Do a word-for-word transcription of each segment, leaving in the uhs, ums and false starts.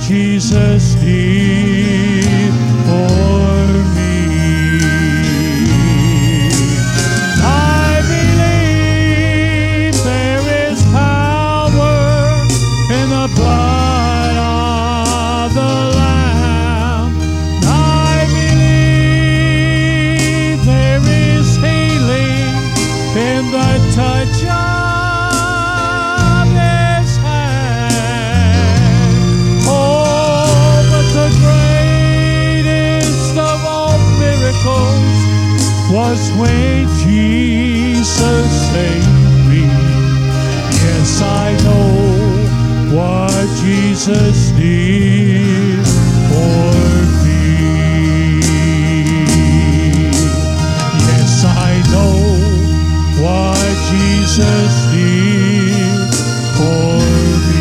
Jesus did for me. I believe there is power in the blood of the Lamb. I believe there is healing in the touch of His hand. Oh, but the greatest of all miracles was when Jesus saved me. Yes, I know what Jesus did for me. Yes, I know what Jesus did for me.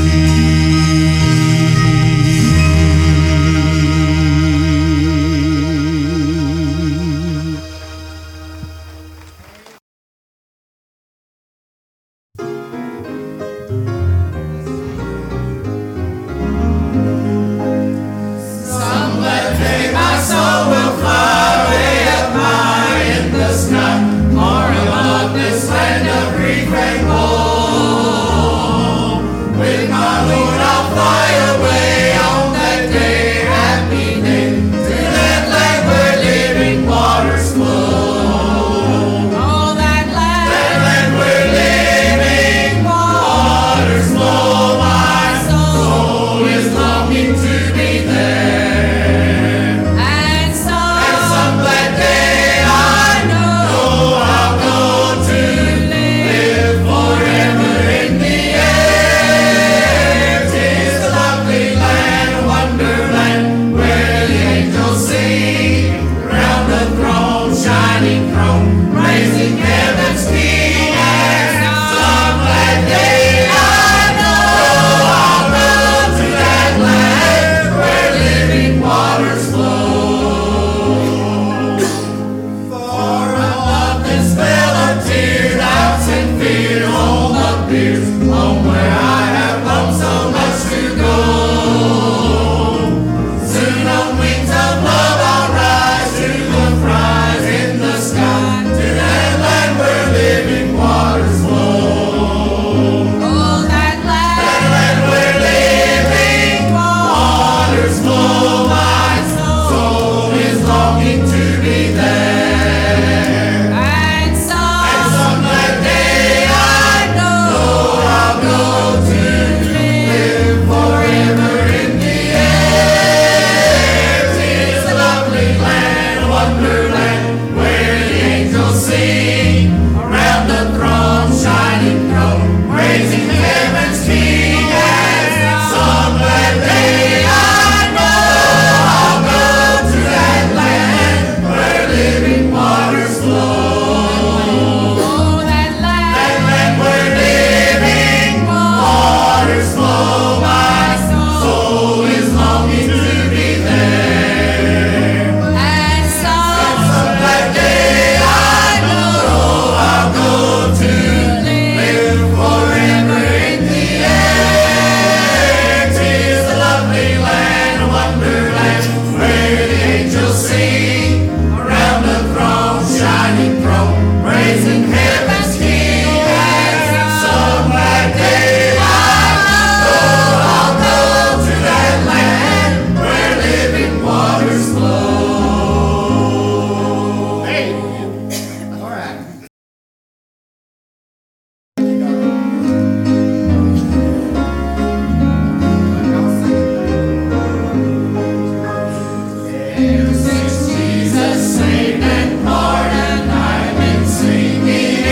Jesus saved and pardoned, I've been singing.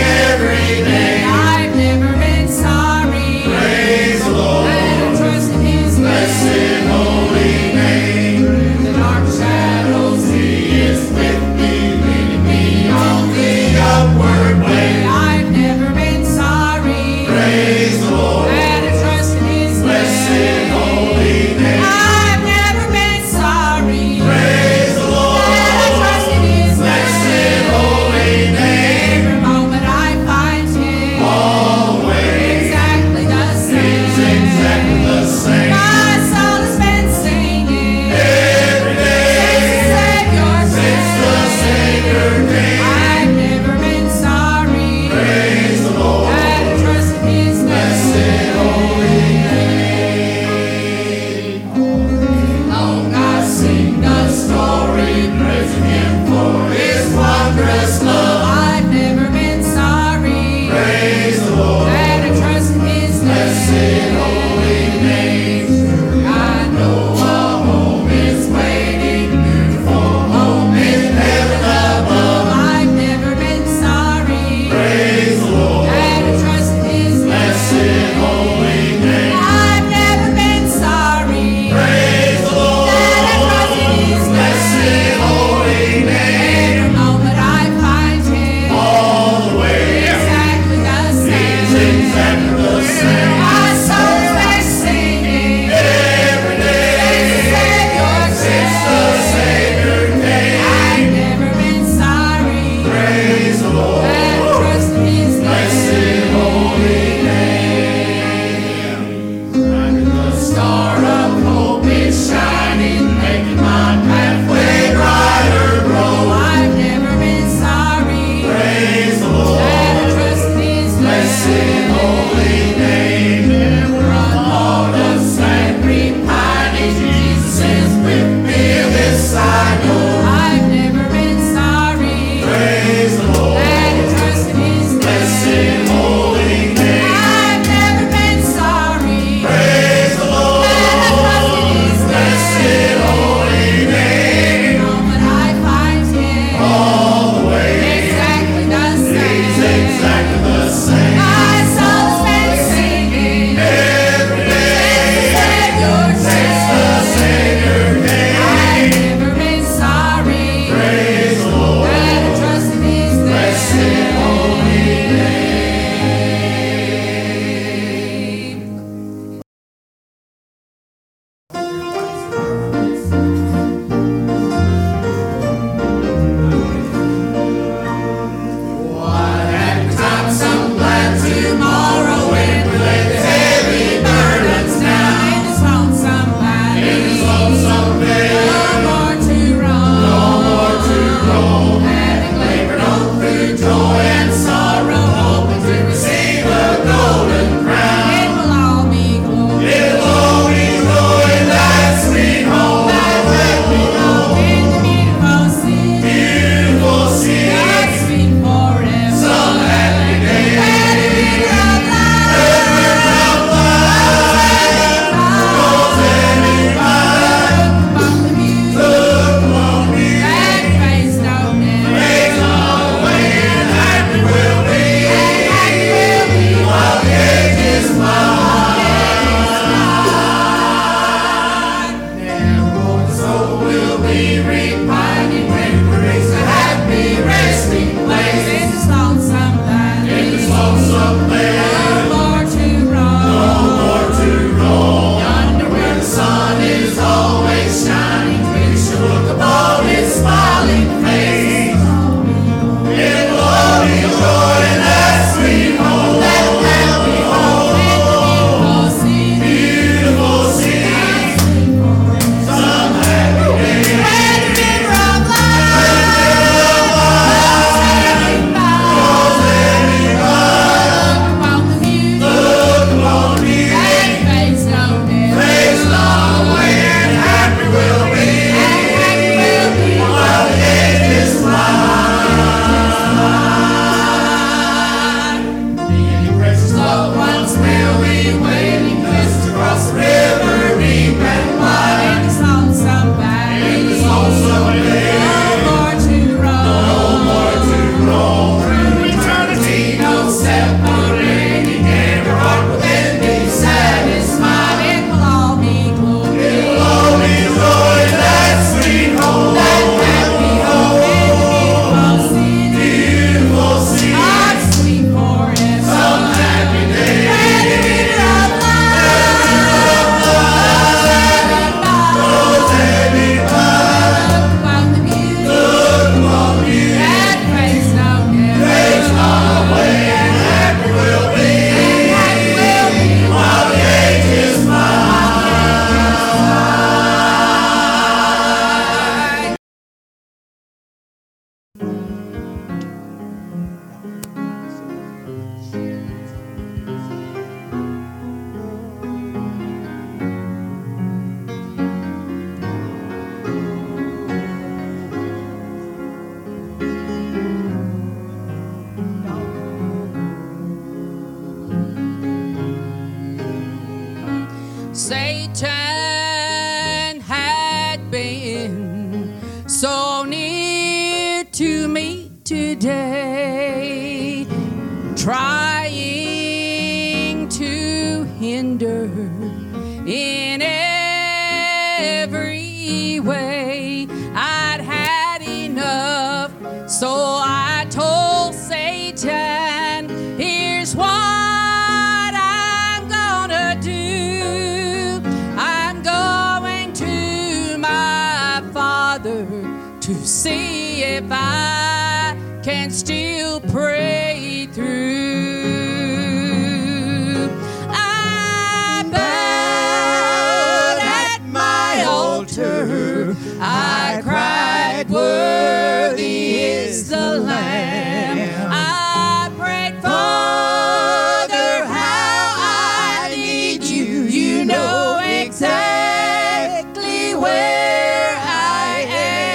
day, trying to hinder in every way. I'd had enough, so I told Satan, here's what I'm gonna do. I'm going to my Father to see if I can still pray through. I bowed at my altar, I cried, worthy is the Lamb. I prayed, Father, how I need you. You know exactly where I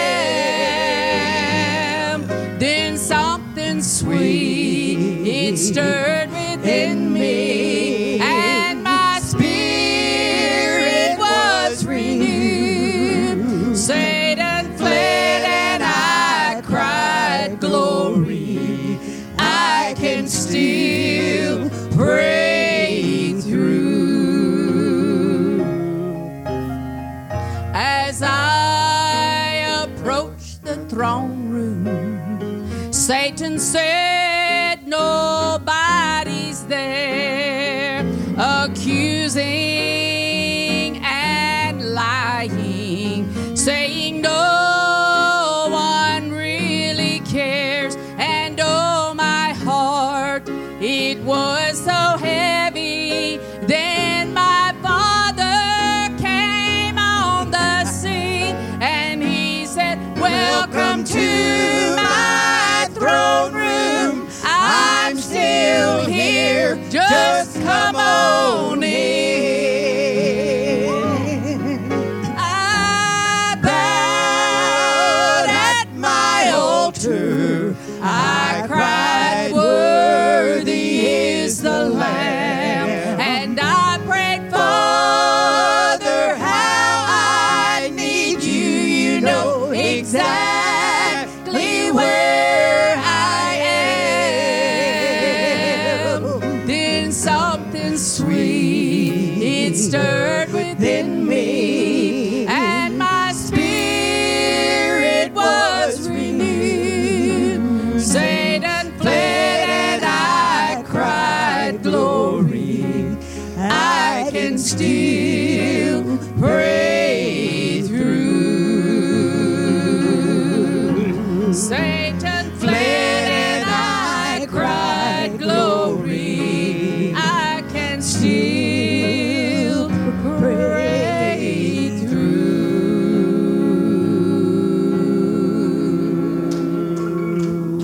am. Then something sweet, it stirred within me, and my spirit was renewed. Satan fled and I cried, glory, I can still pray through. As I approached the throne room, Satan said, nobody's there, accusing and lying, saying no one really cares. And oh, my heart, it was so heavy. Then my Father came on the scene, and he said, welcome to my throne room. I'm still here, just come on in. I bowed at my altar, I cried, worthy is the Lamb. And I prayed, Father, how I need you. You know exactly where I am. Then something sweet, it stirred within me, and my spirit was renewed. Satan fled and I cried, glory, I can still pray through. Satan fled and I cried, glory, I can still pray through.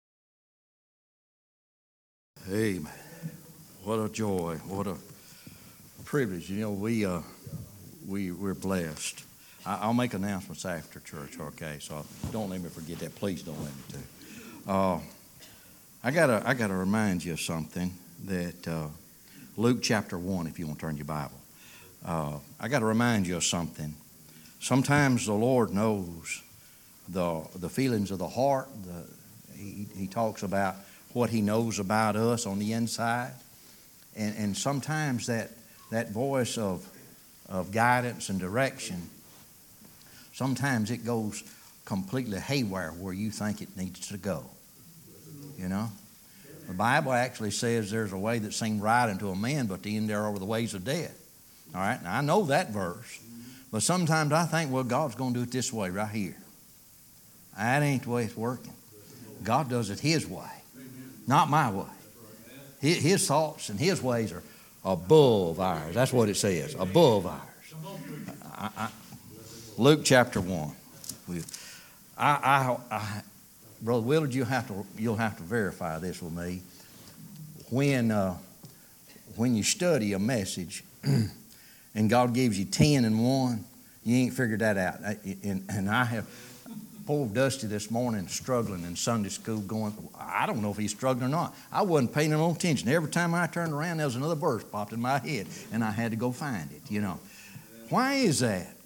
Amen. What a joy. What a privilege. You know, we, uh, we, we're blessed. I, I'll make announcements after church, okay? So don't let me forget that. Please don't let me do. Uh, I gotta, I gotta remind you of something that uh, Luke chapter one, if you want to turn your Bible. Uh, I gotta remind you of something. Sometimes the Lord knows the the feelings of the heart. The, he, he talks about what He knows about us on the inside. And, and sometimes that, that voice of, of guidance and direction, sometimes it goes completely haywire where you think it needs to go. You know? The Bible actually says there's a way that seems right unto a man, but the end thereof are the ways of death. All right? Now, I know that verse. But sometimes I think, well, God's going to do it this way right here. That ain't the way it's working. God does it His way, not my way. His thoughts and His ways are above ours. That's what it says, above ours. I, I, Luke chapter one. We, I, I, I, Brother Willard, you'll have to you'll have to verify this with me. When uh, when you study a message, and God gives you ten and one, you ain't figured that out. And, and I have. Poor Dusty this morning struggling in Sunday school going, I don't know if he's struggling or not. I wasn't paying no attention. Every time I turned around, there was another verse popped in my head, and I had to go find it, you know. Why is that?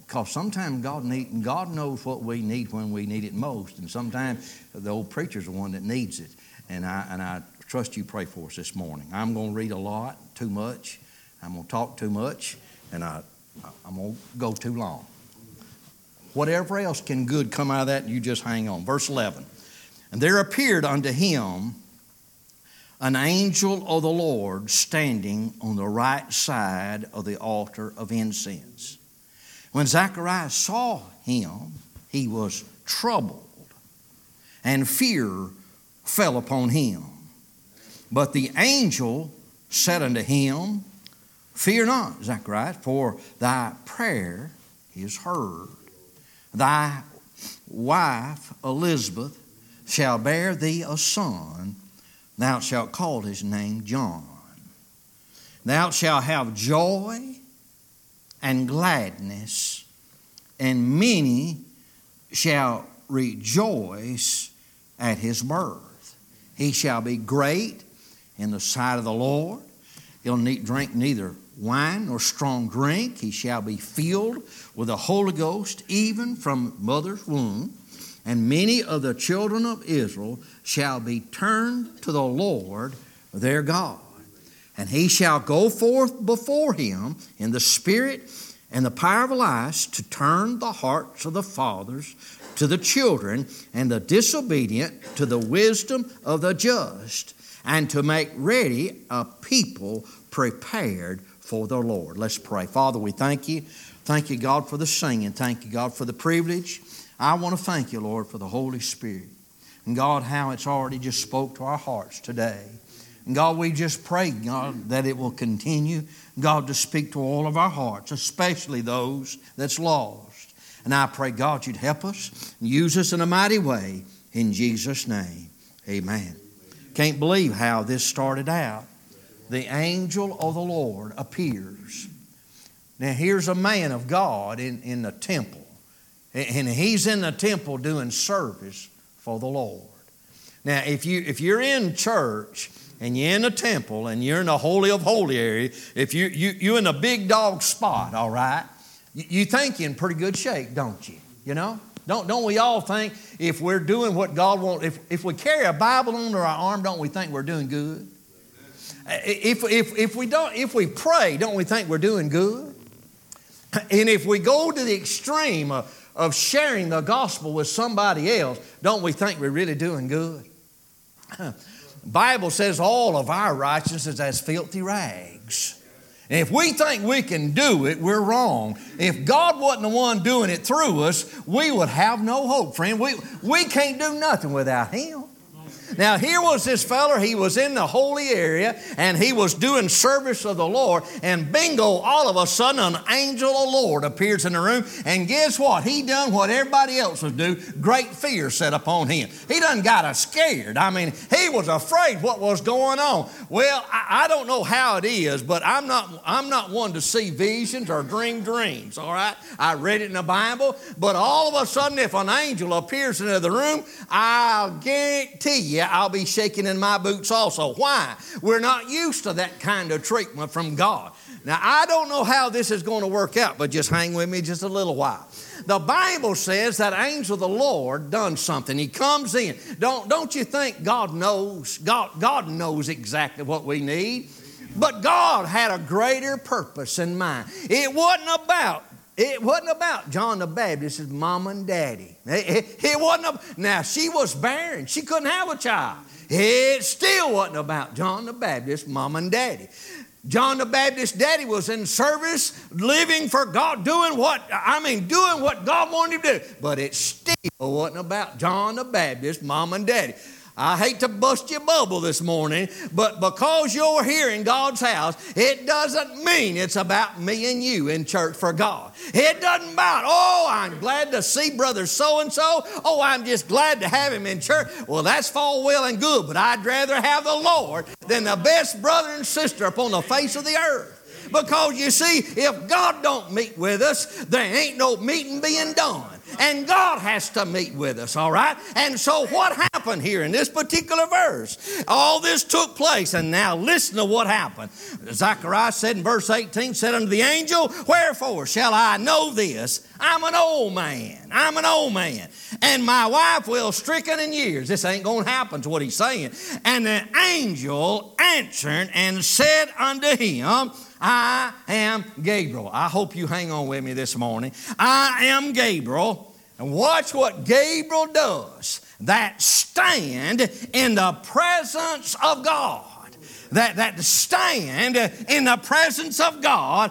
Because sometimes God need, God knows what we need when we need it most. And sometimes the old preacher's the one that needs it. And I, and I trust you pray for us this morning. I'm going to read a lot, too much. I'm going to talk too much. And I, I'm going to go too long. Whatever else can good come out of that, you just hang on. Verse eleven. And there appeared unto him an angel of the Lord standing on the right side of the altar of incense. When Zacharias saw him, he was troubled, and fear fell upon him. But the angel said unto him, Fear not, Zacharias, for thy prayer is heard. Thy wife Elizabeth shall bear thee a son. Thou shalt call his name John. Thou shalt have joy and gladness, and many shall rejoice at his birth. He shall be great in the sight of the Lord. He'll need, drink neither wine nor strong drink. He shall be filled with the Holy Ghost, even from mother's womb. And many of the children of Israel shall be turned to the Lord their God. And he shall go forth before him in the spirit and the power of Elias to turn the hearts of the fathers to the children, and the disobedient to the wisdom of the just, and to make ready a people prepared for the Lord. Let's pray. Father, we thank you. Thank you, God, for the singing. Thank you, God, for the privilege. I want to thank you, Lord, for the Holy Spirit. And God, how it's already just spoke to our hearts today. And God, we just pray, God, that it will continue, God, to speak to all of our hearts, especially those that's lost. And I pray, God, you'd help us and use us in a mighty way. In Jesus' name, amen. Can't believe how this started out. The angel of the Lord appears. Now, here's a man of God in, in the temple. And he's in the temple doing service for the Lord. Now, if, you, if you're in church and you're in the temple and you're in the Holy of Holy area, if you, you, you're in a big dog spot, all right, you, you think you're in pretty good shape, don't you? You know? Don't, don't we all think if we're doing what God wants, if, if we carry a Bible under our arm, don't we think we're doing good? If, if, if, we don't, if we pray, don't we think we're doing good? And if we go to the extreme of, of sharing the gospel with somebody else, don't we think we're really doing good? The Bible says all of our righteousness is as filthy rags. And if we think we can do it, we're wrong. If God wasn't the one doing it through us, we would have no hope, friend. We, we can't do nothing without Him. Now, here was this feller, he was in the holy area, and he was doing service of the Lord, and bingo, all of a sudden, an angel of the Lord appears in the room, and guess what? He done what everybody else would do. Great fear set upon him. He done got us scared. I mean, he was afraid what was going on. Well, I, I don't know how it is, but I'm not, I'm not one to see visions or dream dreams, all right? I read it in the Bible, but all of a sudden, if an angel appears into the room, I'll guarantee you, I'll be shaking in my boots also. Why? We're not used to that kind of treatment from God. Now, I don't know how this is going to work out, but just hang with me just a little while. The Bible says that angel of the Lord done something. He comes in. Don't, don't you think God knows? God, God knows exactly what we need. But God had a greater purpose in mind. It wasn't about It wasn't about John the Baptist's mom and daddy. It, it, it wasn't. A, now, she was barren. She couldn't have a child. It still wasn't about John the Baptist's mom and daddy. John the Baptist's daddy was in service, living for God, doing what, I mean, doing what God wanted him to do. But it still wasn't about John the Baptist's mom and daddy. I hate to bust your bubble this morning, but because you're here in God's house, it doesn't mean it's about me and you in church for God. It doesn't about, oh, I'm glad to see brother so-and-so. Oh, I'm just glad to have him in church. Well, that's all well and good, but I'd rather have the Lord than the best brother and sister upon the face of the earth. Because you see, if God don't meet with us, there ain't no meeting being done. and God has to meet with us, all right? And so what happened here in this particular verse? All this took place, and now listen to what happened. Zechariah said in verse eighteen, said unto the angel, wherefore shall I know this? I'm an old man. I'm an old man. And my wife will stricken in years. This ain't going to happen, is what he's saying. And the angel answered and said unto him, I am Gabriel. I hope you hang on with me this morning. I am Gabriel. And watch what Gabriel does. That stand in the presence of God. That, that stand in the presence of God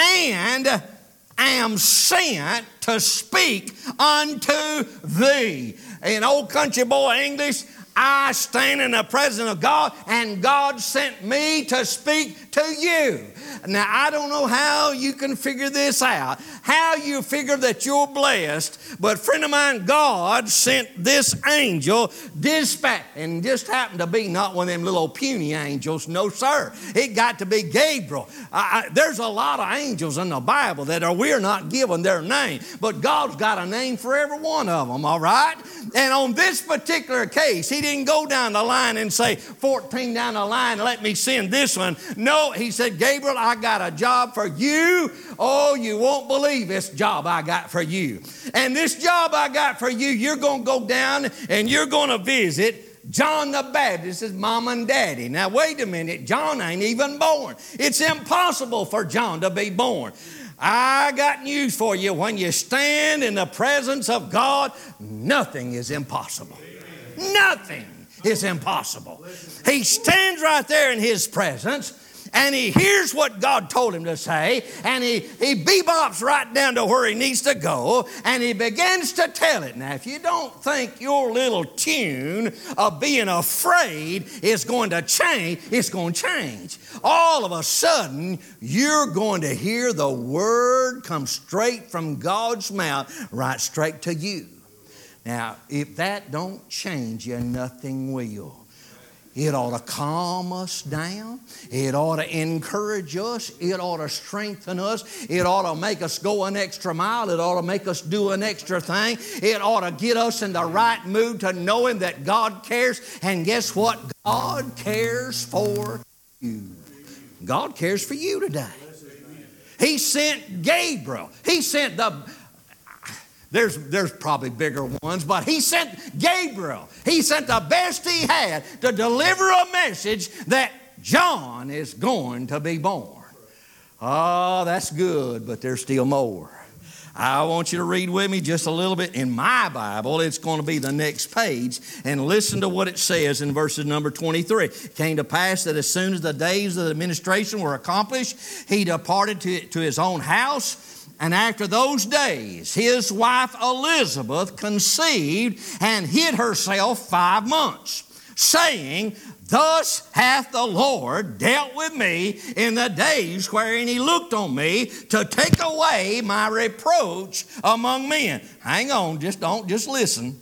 and am sent to speak unto thee. In old country boy English, I stand in the presence of God, and God sent me to speak to you. Now, I don't know how you can figure this out, how you figure that you're blessed, but friend of mine, God sent this angel dispatch, and just happened to be not one of them little puny angels, no sir. It got to be Gabriel. I, I, there's a lot of angels in the Bible that are we're not given their name, but God's got a name for every one of them, all right? And on this particular case, he didn't go down the line and say, fourteen down the line, let me send this one. No, he said, Gabriel, I got a job for you. Oh, you won't believe this job I got for you. And this job I got for you, you're going to go down and you're going to visit John the Baptist's mom and daddy. Now, wait a minute. John ain't even born. It's impossible for John to be born. I got news for you. When you stand in the presence of God, nothing is impossible. Nothing is impossible. He stands right there in His presence, and he hears what God told him to say, and he, he bebops right down to where he needs to go, and he begins to tell it. Now, if you don't think your little tune of being afraid is going to change, it's going to change. All of a sudden, you're going to hear the word come straight from God's mouth, right straight to you. Now, if that don't change you, nothing will. It ought to calm us down. It ought to encourage us. It ought to strengthen us. It ought to make us go an extra mile. It ought to make us do an extra thing. It ought to get us in the right mood to knowing that God cares. And guess what? God cares for you. God cares for you today. He sent Gabriel. He sent the... There's, there's probably bigger ones, but he sent Gabriel. He sent the best he had to deliver a message that John is going to be born. Oh, that's good, but there's still more. I want you to read with me just a little bit. In my Bible, it's going to be the next page. And listen to what it says in verses number twenty-three. It came to pass that as soon as the days of the administration were accomplished, he departed to, to his own house. And after those days, his wife Elizabeth conceived and hid herself five months, saying, Thus hath the Lord dealt with me in the days wherein he looked on me to take away my reproach among men. Hang on, just don't, just listen.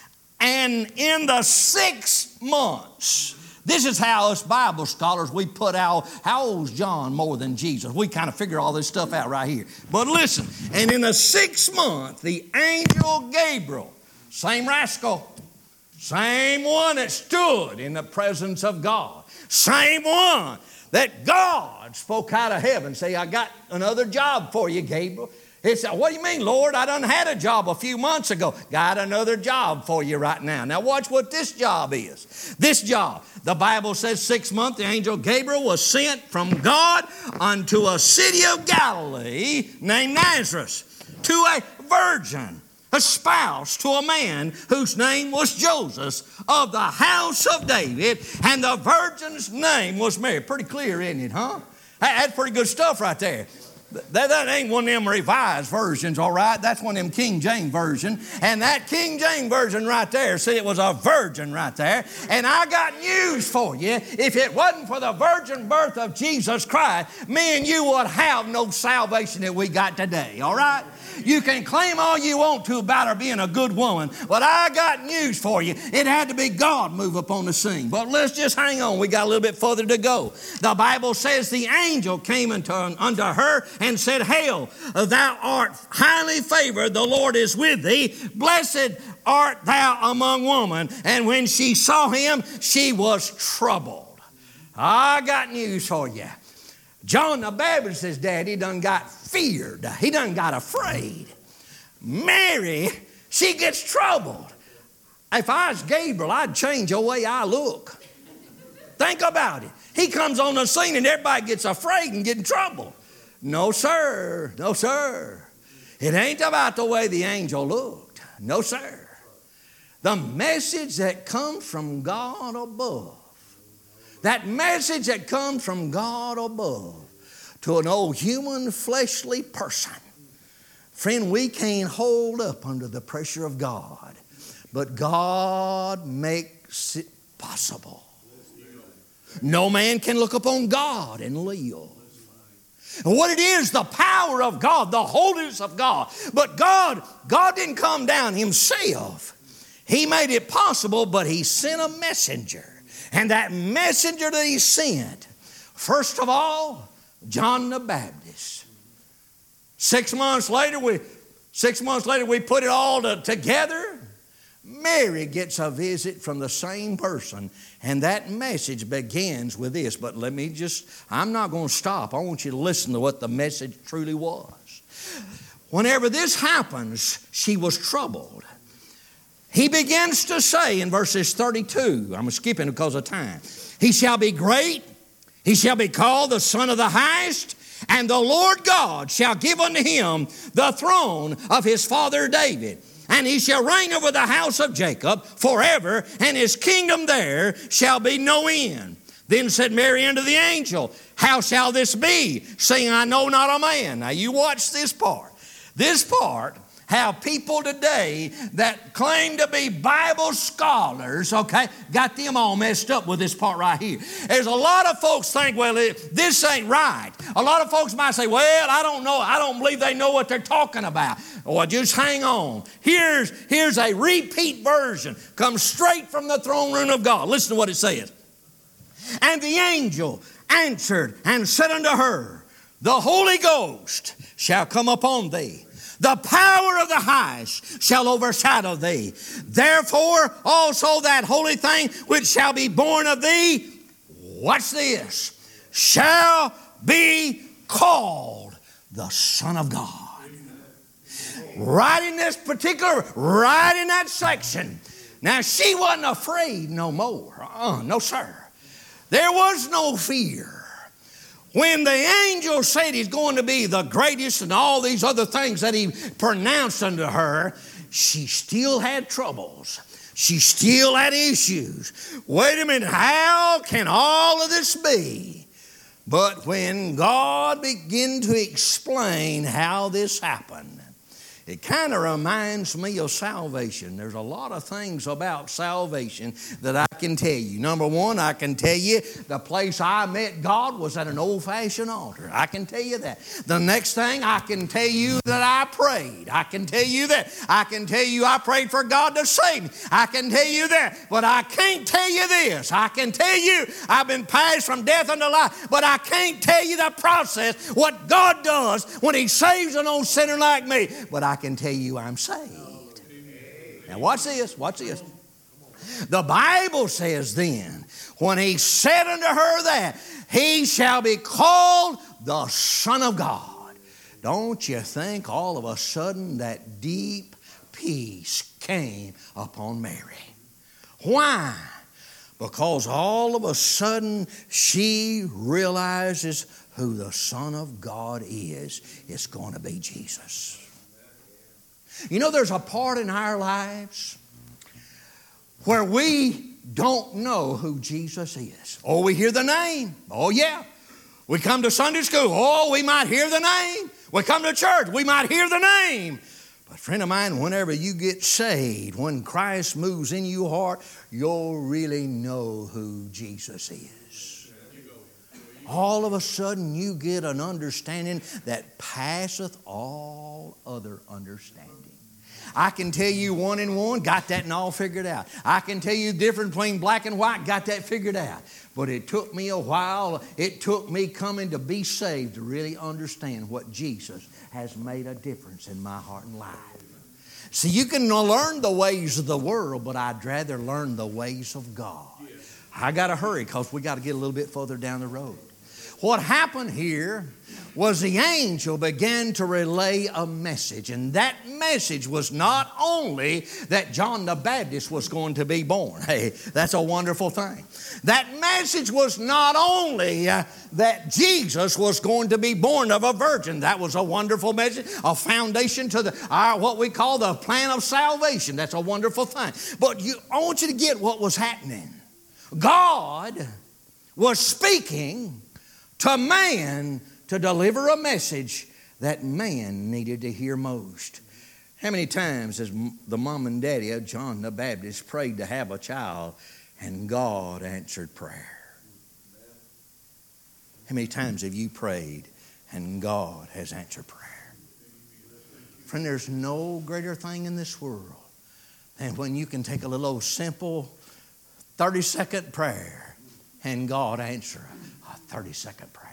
And in the six months, this is how us Bible scholars, we put out, how old's John more than Jesus? We kind of figure all this stuff out right here. But listen, and in the sixth month, the angel Gabriel, same rascal, same one that stood in the presence of God, same one that God spoke out of heaven, say, I got another job for you, Gabriel. He said, what do you mean, Lord? I done had a job a few months ago. Got another job for you right now. Now watch what this job is. This job, the Bible says six months, the angel Gabriel was sent from God unto a city of Galilee named Nazareth to a virgin, espoused to a man whose name was Joseph of the house of David, and the virgin's name was Mary. Pretty clear, isn't it, huh? That's pretty good stuff right there. That, that ain't one of them revised versions, all right? That's one of them King James version. And that King James version right there, see, it was a virgin right there. And I got news for you. If it wasn't for the virgin birth of Jesus Christ, me and you would have no salvation that we got today, all right? You can claim all you want to about her being a good woman, but I got news for you. It had to be God move upon the scene. But let's just hang on. We got a little bit further to go. The Bible says the angel came unto, unto her and said, Hail, thou art highly favored. The Lord is with thee. Blessed art thou among women. And when she saw him, she was troubled. I got news for you. John the Baptist's daddy done got feared. He done got afraid. Mary, she gets troubled. If I was Gabriel, I'd change the way I look. Think about it. He comes on the scene and everybody gets afraid and get in trouble. No, sir. No, sir. It ain't about the way the angel looked. No, sir. The message that comes from God above. That message that comes from God above to an old human fleshly person. Friend, we can't hold up under the pressure of God. But God makes it possible. No man can look upon God and live. And what it is, the power of God, the holiness of God. But God, God didn't come down himself. He made it possible, but he sent a messenger. And that messenger that he sent, first of all, John the Baptist. Six months later, we six months later we put it all to, together. Mary gets a visit from the same person, and that message begins with this. But let me just, I'm not going to stop. I want you to listen to what the message truly was. Whenever this happens, she was troubled. He begins to say in verses thirty-two, I'm skipping because of time, he shall be great, he shall be called the Son of the Highest, and the Lord God shall give unto him the throne of his father David. And he shall reign over the house of Jacob forever, and his kingdom there shall be no end. Then said Mary unto the angel, How shall this be, seeing I know not a man? Now you watch this part. This part, how people today that claim to be Bible scholars, okay, got them all messed up with this part right here. There's a lot of folks think, well, it, this ain't right. A lot of folks might say, well, I don't know. I don't believe they know what they're talking about. Well, just hang on. Here's, here's a repeat version. Comes straight from the throne room of God. Listen to what it says. And the angel answered and said unto her, The Holy Ghost shall come upon thee. The power of the highest shall overshadow thee. Therefore also that holy thing which shall be born of thee, watch this, shall be called the Son of God. Right in this particular, right in that section. Now she wasn't afraid no more. Uh-uh, no sir. There was no fear. When the angel said he's going to be the greatest and all these other things that he pronounced unto her, she still had troubles. She still had issues. Wait a minute, how can all of this be? But when God began to explain how this happened, it kind of reminds me of salvation. There's a lot of things about salvation that I can tell you. Number one, I can tell you the place I met God was at an old-fashioned altar. I can tell you that. The next thing, I can tell you that I prayed. I can tell you that. I can tell you I prayed for God to save me. I can tell you that. But I can't tell you this. I can tell you I've been passed from death unto life. But I can't tell you the process, what God does when he saves an old sinner like me. But I I can tell you I'm saved. Now watch this, watch this. The Bible says then, when he said unto her that, he shall be called the Son of God. Don't you think all of a sudden that deep peace came upon Mary? Why? Because all of a sudden she realizes who the Son of God is. It's going to be Jesus. You know, there's a part in our lives where we don't know who Jesus is. Oh, we hear the name. Oh, yeah. We come to Sunday school. Oh, we might hear the name. We come to church. We might hear the name. But friend of mine, whenever you get saved, when Christ moves in your heart, you'll really know who Jesus is. all of a sudden you get an understanding that passeth all other understanding. I can tell you one and one, got that and all figured out. I can tell you difference between black and white, got that figured out. But it took me a while, it took me coming to be saved to really understand what Jesus has made a difference in my heart and life. See, you can learn the ways of the world, but I'd rather learn the ways of God. I got to hurry because we got to get a little bit further down the road. What happened here was the angel began to relay a message. And that message was not only that John the Baptist was going to be born. Hey, that's a wonderful thing. That message was not only uh, that Jesus was going to be born of a virgin. That was a wonderful message, a foundation to the our, what we call the plan of salvation. That's a wonderful thing. But you, I want you to get what was happening. God was speaking to man to deliver a message that man needed to hear most. How many times has the mom and daddy of John the Baptist prayed to have a child and God answered prayer? How many times have you prayed and God has answered prayer? Friend, there's no greater thing in this world than when you can take a little simple thirty-second prayer and God answer a thirty-second prayer.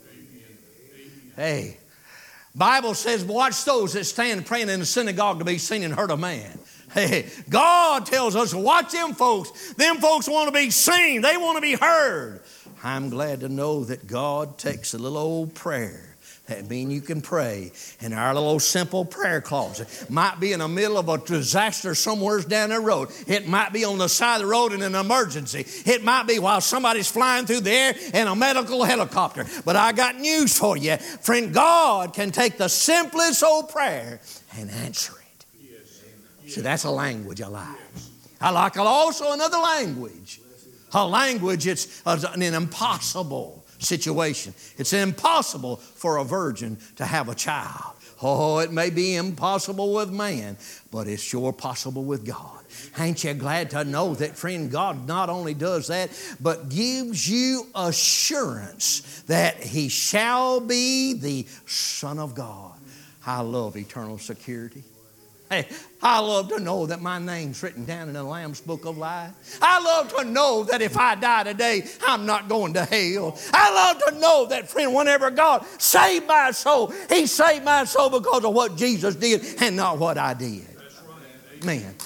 Hey, Bible says, watch those that stand praying in the synagogue to be seen and heard of man. Hey, God tells us, watch them folks. Them folks want to be seen. They want to be heard. I'm glad to know that God takes a little old prayer. That means you can pray in our little simple prayer closet. Might be in the middle of a disaster somewhere down the road. It might be on the side of the road in an emergency. It might be while somebody's flying through the air in a medical helicopter. But I got news for you. Friend, God can take the simplest old prayer and answer it. See, that's a language I like. I like also another language. A language, it's an impossible situation. It's impossible for a virgin to have a child. Oh, it may be impossible with man, but it's sure possible with God. Ain't you glad to know that, friend, God not only does that, but gives you assurance that He shall be the Son of God. I love eternal security. Hey, I love to know that my name's written down in the Lamb's Book of Life. I love to know that if I die today, I'm not going to hell. I love to know that, friend, whenever God saved my soul, He saved my soul because of what Jesus did and not what I did. Man,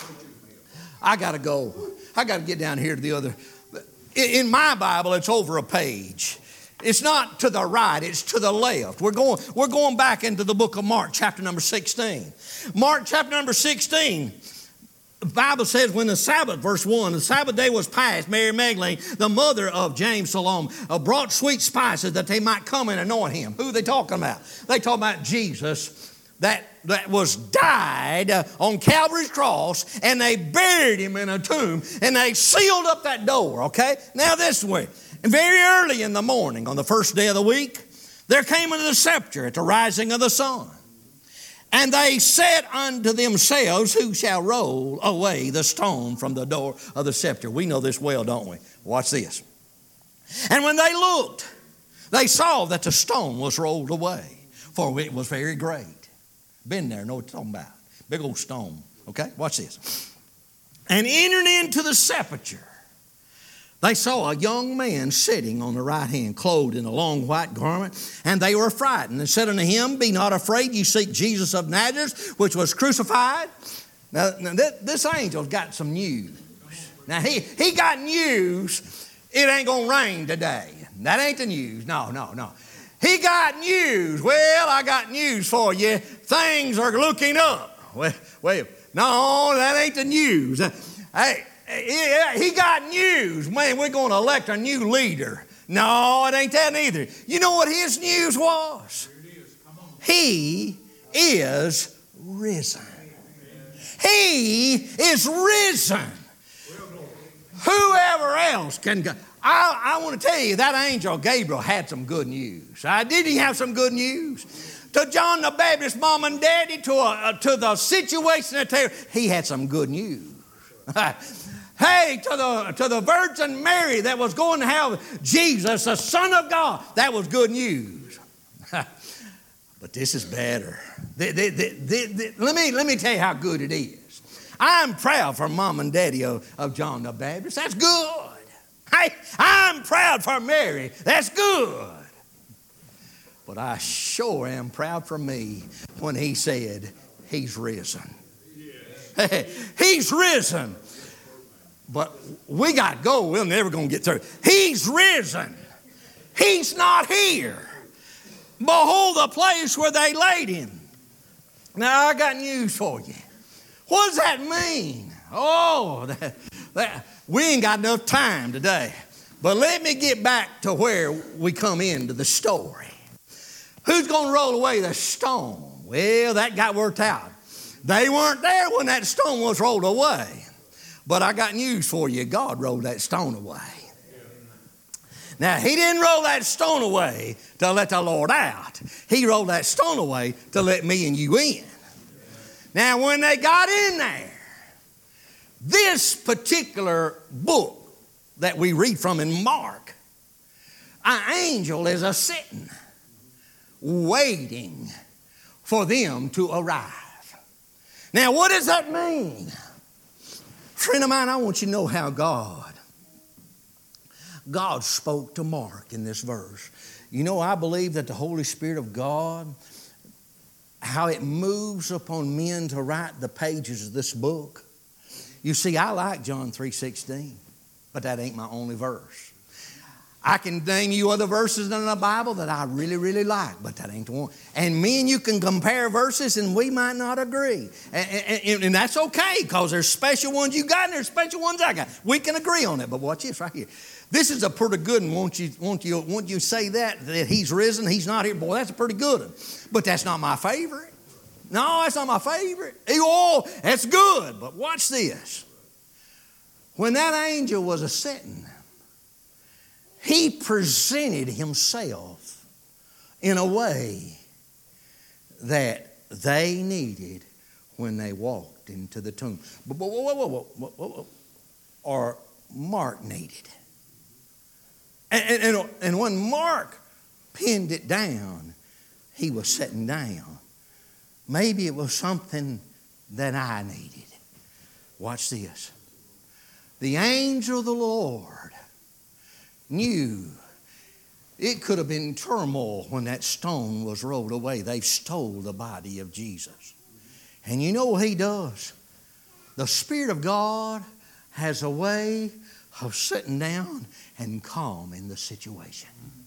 I got to go. I got to get down here to the other. In my Bible, it's over a page. It's not to the right, it's to the left. We're going, we're going back into the book of Mark, chapter number sixteen. Mark, chapter number sixteen, the Bible says when the Sabbath, verse one, the Sabbath day was past, Mary Magdalene, the mother of James Salome, uh, brought sweet spices that they might come and anoint Him. Who are they talking about? They talking about Jesus that, that was died uh, on Calvary's cross, and they buried Him in a tomb, and they sealed up that door, okay? Now this way. And very early in the morning, on the first day of the week, there came unto the sepulchre at the rising of the sun. And they said unto themselves, who shall roll away the stone from the door of the sepulchre? We know this well, don't we? Watch this. And when they looked, they saw that the stone was rolled away, for it was very great. Been there, know what I'm talking about. Big old stone. Okay, watch this. And entering into the sepulchre, they saw a young man sitting on the right hand, clothed in a long white garment, and they were frightened and said unto him, be not afraid, you seek Jesus of Nazareth, which was crucified. Now, now this angel's got some news. Now, he, he got news, it ain't going to rain today. That ain't the news. No, no, no. He got news. Well, I got news for you. Things are looking up. Well, well no, that ain't the news. Hey. Yeah, he got news. Man, we're going to elect a new leader. No, it ain't that either. You know what his news was? He is risen. He is risen. Whoever else can go. I, I want to tell you, that angel Gabriel had some good news. Uh, did he have some good news? To John the Baptist, mom and daddy, to, a, uh, to the situation that they, he had some good news. Hey, to the, to the Virgin Mary that was going to have Jesus, the Son of God, that was good news. But this is better. The, the, the, the, the, let me, let me tell you how good it is. I'm proud for Mom and Daddy of, of John the Baptist. That's good. Hey, I'm proud for Mary. That's good. But I sure am proud for me when he said, he's risen. Hey, he's risen. But we got to go. We're never going to get through. He's risen. He's not here. Behold the place where they laid him. Now, I got news for you. What does that mean? Oh, that, that, we ain't got enough time today. But let me get back to where we come into the story. Who's going to roll away the stone? Well, that got worked out. They weren't there when that stone was rolled away. But I got news for you. God rolled that stone away. Now, he didn't roll that stone away to let the Lord out. He rolled that stone away to let me and you in. Now, when they got in there, this particular book that we read from in Mark, an angel is a sitting, waiting for them to arrive. Now, what does that mean? Friend of mine, I want you to know how God, God spoke to Mark in this verse. You know, I believe that the Holy Spirit of God, how it moves upon men to write the pages of this book. You see, I like John three sixteen, but that ain't my only verse. I can name you other verses in the Bible that I really, really like, but that ain't the one. And me and you can compare verses and we might not agree. And, and, and that's okay, because there's special ones you got and there's special ones I got. We can agree on it, but watch this right here. This is a pretty good one. Won't you, won't you, won't you say that, that he's risen, he's not here? Boy, that's a pretty good one. But that's not my favorite. No, that's not my favorite. Oh, that's good, but watch this. When that angel was a-sitting, he presented himself in a way that they needed when they walked into the tomb. Or Mark needed. And, and, and when Mark pinned it down, he was sitting down. Maybe it was something that I needed. Watch this. The angel of the Lord knew it could have been turmoil when that stone was rolled away. They stole the body of Jesus. And you know what he does? The Spirit of God has a way of sitting down and calming the situation.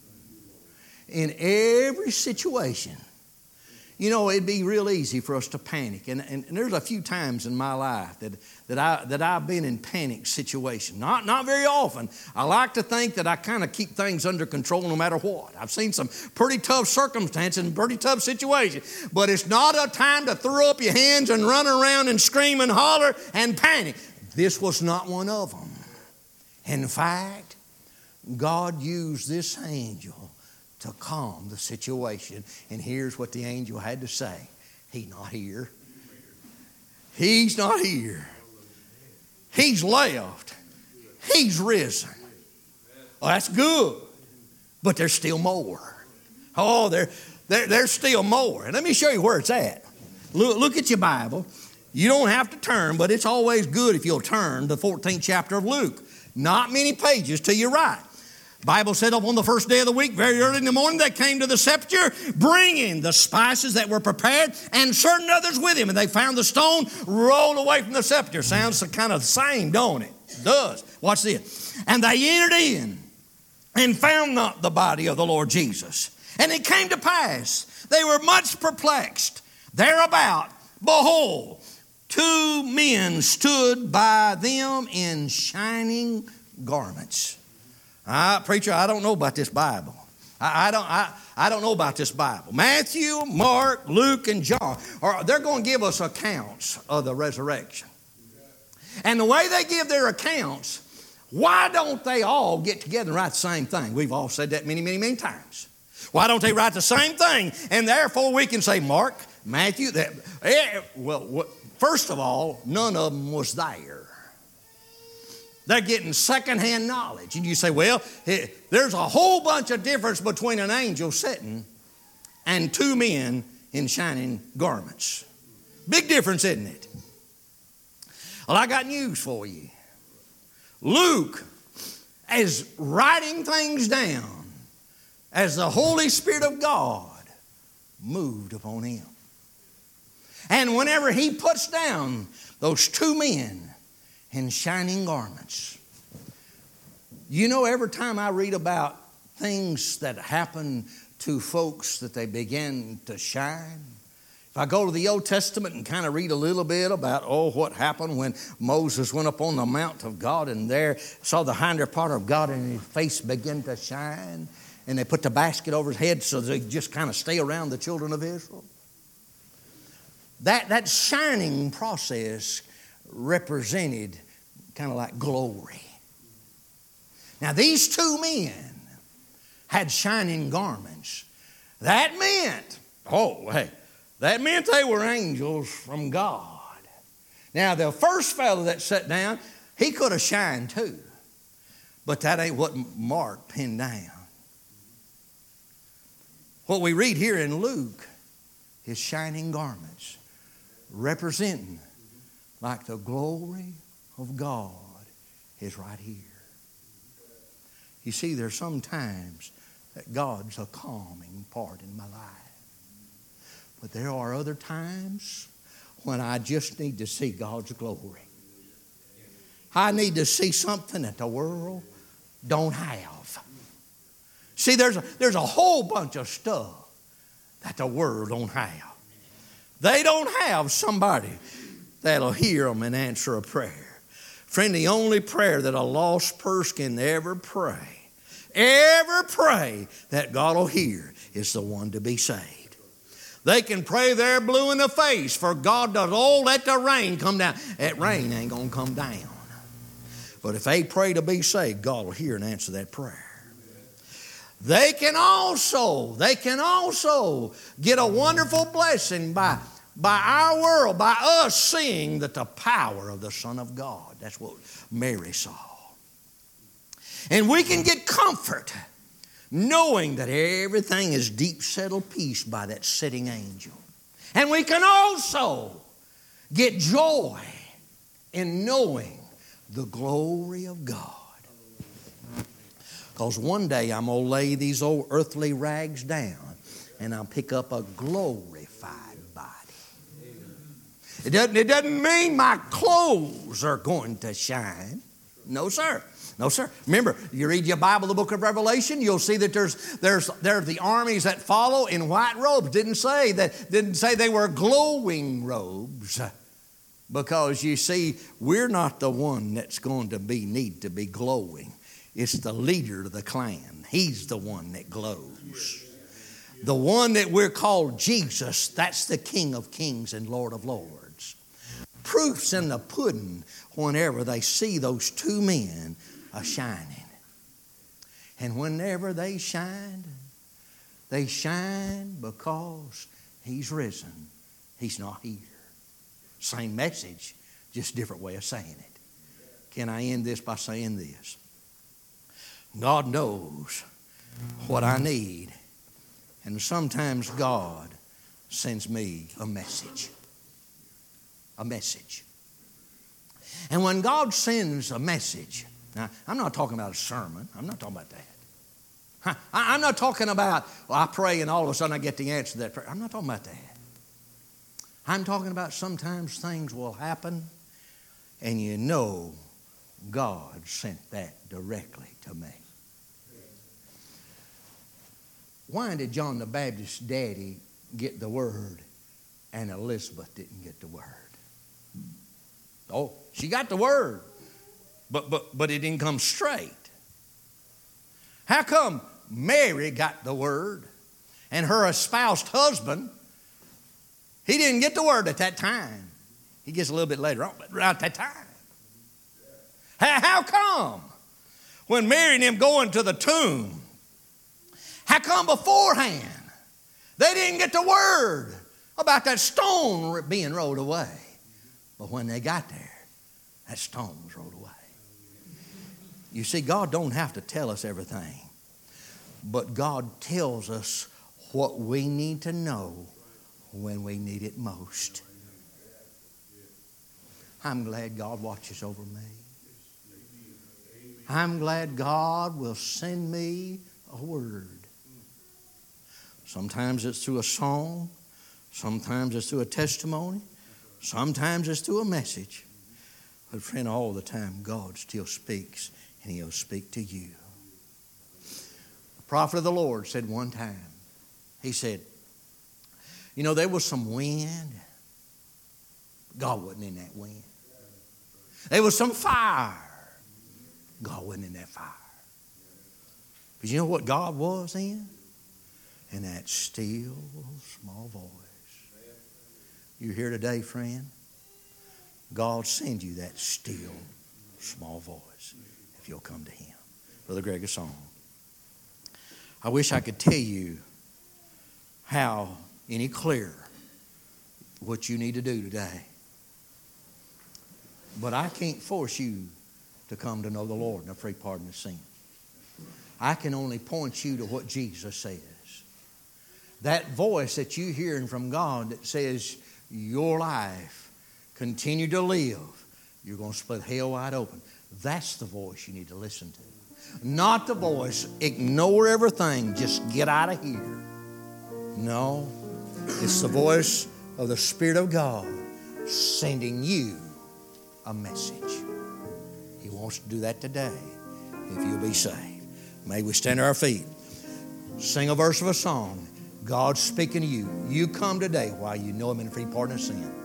In every situation, you know, it'd be real easy for us to panic. And, and, and there's a few times in my life that, that, I, that I've been in panic situations. Not, not very often. I like to think that I kind of keep things under control no matter what. I've seen some pretty tough circumstances and pretty tough situations. But it's not a time to throw up your hands and run around and scream and holler and panic. This was not one of them. In fact, God used this angel to calm the situation. And here's what the angel had to say. He's not here. He's not here. He's left. He's risen. Well, that's good. But there's still more. Oh, there, there, there's still more. And let me show you where it's at. Look, look at your Bible. You don't have to turn, but it's always good if you'll turn to the fourteenth chapter of Luke. Not many pages to your right. Bible said on the first day of the week, very early in the morning, they came to the sepulchre, bringing the spices that were prepared, and certain others with him. And they found the stone rolled away from the sepulchre. Sounds kind of the same, don't it? It does. Watch this. And they entered in and found not the body of the Lord Jesus. And it came to pass, they were much perplexed. Thereabout, behold, two men stood by them in shining garments. Uh, preacher, I don't know about this Bible. I, I don't. I, I don't know about this Bible. Matthew, Mark, Luke, and John, are, they're going to give us accounts of the resurrection. And the way they give their accounts, why don't they all get together and write the same thing? We've all said that many, many, many times. Why don't they write the same thing? And therefore we can say Mark, Matthew. That, eh, well, first of all, none of them was there. They're getting secondhand knowledge. And you say, well, there's a whole bunch of difference between an angel sitting and two men in shining garments. Big difference, isn't it? Well, I got news for you. Luke is writing things down as the Holy Spirit of God moved upon him. And whenever he puts down those two men in shining garments, you know, every time I read about things that happen to folks that they begin to shine, if I go to the Old Testament and kind of read a little bit about, oh, what happened when Moses went up on the mount of God and there saw the hinder part of God and his face began to shine, and they put the basket over his head so they just kind of stay around the children of Israel. That, that shining process represented kind of like glory. Now, these two men had shining garments. That meant, oh, hey, that meant they were angels from God. Now, the first fellow that sat down, he could have shined too. But that ain't what Mark pinned down. What we read here in Luke is shining garments representing like the glory of God is right here. You see, there's some times that God's a calming part in my life. But there are other times when I just need to see God's glory. I need to see something that the world don't have. See, there's a, there's a whole bunch of stuff that the world don't have. They don't have somebody that'll hear them and answer a prayer. Friend, the only prayer that a lost person can ever pray, ever pray that God will hear is the one to be saved. They can pray there blue in the face for God to, oh, let the rain come down. That rain ain't going to come down. But if they pray to be saved, God will hear and answer that prayer. They can also, they can also get a wonderful blessing by, by our world, by us seeing that the power of the Son of God. That's what Mary saw. And we can get comfort knowing that everything is deep settled peace by that sitting angel. And we can also get joy in knowing the glory of God. Because one day I'm going to lay these old earthly rags down and I'll pick up a glorified body. It doesn't, it doesn't mean my clothes are going to shine. No, sir. No, sir. Remember, you read your Bible, the book of Revelation, you'll see that there's there's there's the armies that follow in white robes. Didn't say that, didn't say they were glowing robes. Because you see, we're not the one that's going to be need to be glowing. It's the leader of the clan. He's the one that glows. The one that we're called Jesus, that's the King of Kings and Lord of Lords. Proof's in the pudding whenever they see those two men a shining. And whenever they shine, they shine because He's risen. He's not here. Same message, just different way of saying it. Can I end this by saying this? God knows what I need, and sometimes God sends me a message. A message. And when God sends a message, now I'm not talking about a sermon. I'm not talking about that. I'm not talking about, well, I pray and all of a sudden I get the answer to that prayer. I'm not talking about that. I'm talking about sometimes things will happen and you know God sent that directly to me. Why did John the Baptist's daddy get the word and Elizabeth didn't get the word? Oh, she got the word, but but but it didn't come straight. How come Mary got the word and her espoused husband, he didn't get the word at that time? He gets a little bit later on, but right at that time. How, how come when Mary and him going to the tomb, how come beforehand they didn't get the word about that stone being rolled away? But when they got there, that stone was rolled away. You see, God don't have to tell us everything, but God tells us what we need to know when we need it most. I'm glad God watches over me. I'm glad God will send me a word. Sometimes it's through a song. Sometimes it's through a testimony. Sometimes it's through a message. But friend, all the time, God still speaks, and He'll speak to you. The prophet of the Lord said one time, he said, you know, there was some wind. God wasn't in that wind. There was some fire. God wasn't in that fire. But you know what God was in? In that still, small voice. You here today, friend? God sends you that still, small voice if you'll come to Him. Brother Greg, a song. I wish I could tell you how any clearer what you need to do today. But I can't force you to come to know the Lord and a free pardon of sin. I can only point you to what Jesus says. That voice that you're hearing from God that says your life, continue to live, you're going to split hell wide open. That's the voice you need to listen to. Not the voice, ignore everything, just get out of here. No, it's the voice of the Spirit of God sending you a message. He wants to do that today if you'll be saved. May we stand to our feet, sing a verse of a song. God's speaking to you. You come today while you know Him in free pardon of sin.